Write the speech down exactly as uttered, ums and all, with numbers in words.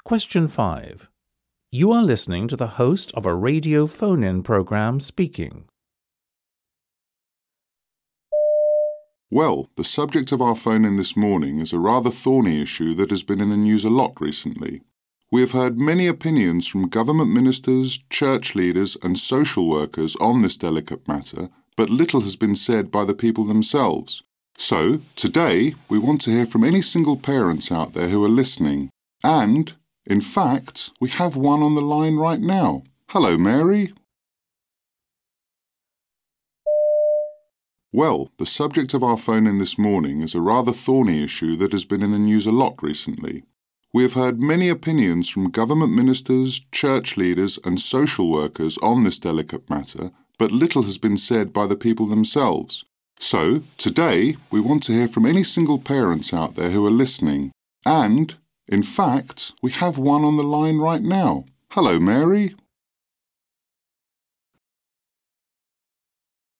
Question five. You are listening to the host of a radio phone-in program speaking. Well, the subject of our phone-in this morning is a rather thorny issue that has been in the news a lot recently. We have heard many opinions from government ministers, church leaders and social workers on this delicate matter, but little has been said by the people themselves. So, today, we want to hear from any single parents out there who are listening. And, in fact, we have one on the line right now. Hello, Mary. Well, the subject of our phone-in this morning is a rather thorny issue that has been in the news a lot recently. We have heard many opinions from government ministers, church leaders and social workers on this delicate matter, but little has been said by the people themselves. So, today, we want to hear from any single parents out there who are listening. And, in fact, we have one on the line right now. Hello, Mary.